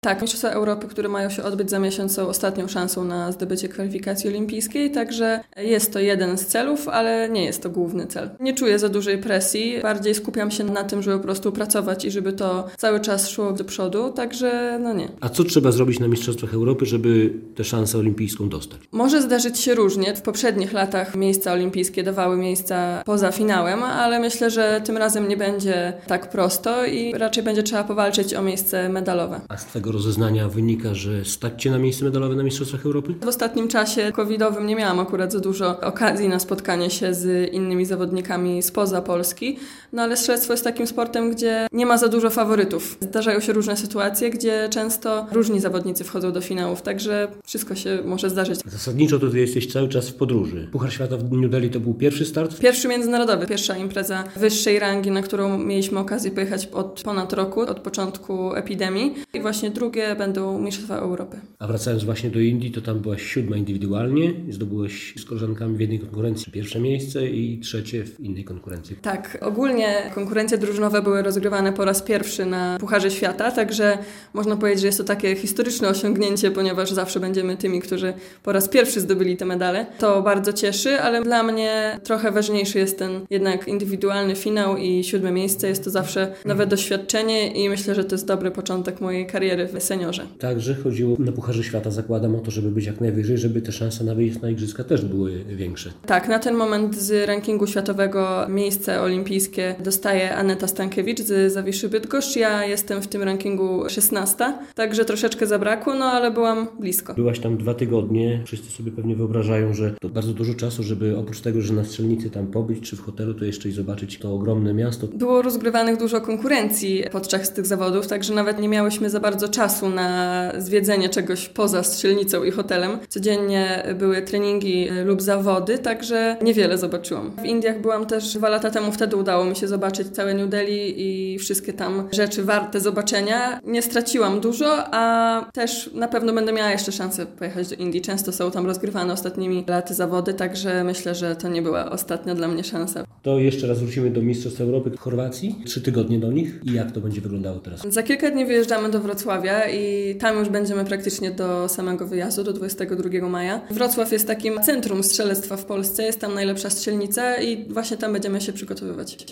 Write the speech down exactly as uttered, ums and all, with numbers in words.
Tak, Mistrzostwa Europy, które mają się odbyć za miesiąc, są ostatnią szansą na zdobycie kwalifikacji olimpijskiej, także jest to jeden z celów, ale nie jest to główny cel. Nie czuję za dużej presji, bardziej skupiam się na tym, żeby po prostu pracować i żeby to cały czas szło do przodu, także no nie. A co trzeba zrobić na Mistrzostwach Europy, żeby tę szansę olimpijską dostać? Może zdarzyć się różnie. W poprzednich latach miejsca olimpijskie dawały miejsca poza finałem, ale myślę, że tym razem nie będzie tak prosto i raczej będzie trzeba powalczyć o miejsce medalowe. A z twojego rozeznania wynika, że stać cię na miejsce medalowe na Mistrzostwach Europy? W ostatnim czasie covidowym nie miałam akurat za dużo okazji na spotkanie się z innymi zawodnikami spoza Polski, no ale strzelectwo jest takim sportem, gdzie nie ma za dużo faworytów. Zdarzają się różne sytuacje, gdzie często różni zawodnicy wchodzą do finałów, także wszystko się może zdarzyć. Zasadniczo to ty jesteś cały czas w podróży. Puchar Świata w New Delhi to był pierwszy start? Pierwszy międzynarodowy, pierwsza impreza wyższej rangi, na którą mieliśmy okazję pojechać od ponad roku, od początku epidemii. I właśnie drugie będą Mistrzostwa Europy. A wracając właśnie do Indii, to tam byłaś siódma indywidualnie, zdobyłeś z koleżankami w jednej konkurencji pierwsze miejsce i trzecie w innej konkurencji. Tak, ogólnie konkurencje drużynowe były rozgrywane po raz pierwszy na Pucharze Świata, także można powiedzieć, że jest to takie historyczne osiągnięcie, ponieważ zawsze będziemy tymi, którzy po raz pierwszy zdobyli te medale. To bardzo cieszy, ale dla mnie trochę ważniejszy jest ten jednak indywidualny finał i siódme miejsce. Jest to zawsze nowe doświadczenie i myślę, że to jest dobry początek mojej kariery w seniorze. Także chodziło na Pucharze Świata, zakładam o to, żeby być jak najwyżej, żeby te szanse na wyjazd na Igrzyska też były większe. Tak, na ten moment z rankingu światowego miejsce olimpijskie dostaje Aneta Stankiewicz z Zawiszy Bydgoszcz. Ja jestem w tym rankingu szesnasta, także troszeczkę zabrakło, no ale byłam blisko. Byłaś tam dwa tygodnie. Wszyscy sobie pewnie wyobrażają, że to bardzo dużo czasu, żeby oprócz tego, że na strzelnicy tam pobyć, czy w hotelu, to jeszcze i zobaczyć to ogromne miasto. Było rozgrywanych dużo konkurencji podczas tych zawodów, także nawet nie miałyśmy za bardzo czasu na zwiedzenie czegoś poza strzelnicą i hotelem. Codziennie były treningi lub zawody, także niewiele zobaczyłam. W Indiach byłam też dwa lata temu, wtedy udało mi się zobaczyć całe New Delhi i wszystkie tam rzeczy warte zobaczenia. Nie straciłam dużo, a też na pewno będę miała jeszcze szansę pojechać do Indii. Często są tam rozgrywane ostatnimi laty zawody, także myślę, że to nie była ostatnia dla mnie szansa. To jeszcze raz wrócimy do Mistrzostw Europy w Chorwacji. Trzy tygodnie do nich i jak to będzie wyglądało teraz? Za kilka dni wyjeżdżamy do Wrocławia i tam już będziemy praktycznie do samego wyjazdu, do dwudziestego drugiego maja. Wrocław jest takim centrum strzelectwa w Polsce, jest tam najlepsza strzelnica i właśnie tam będziemy się przygotowywać.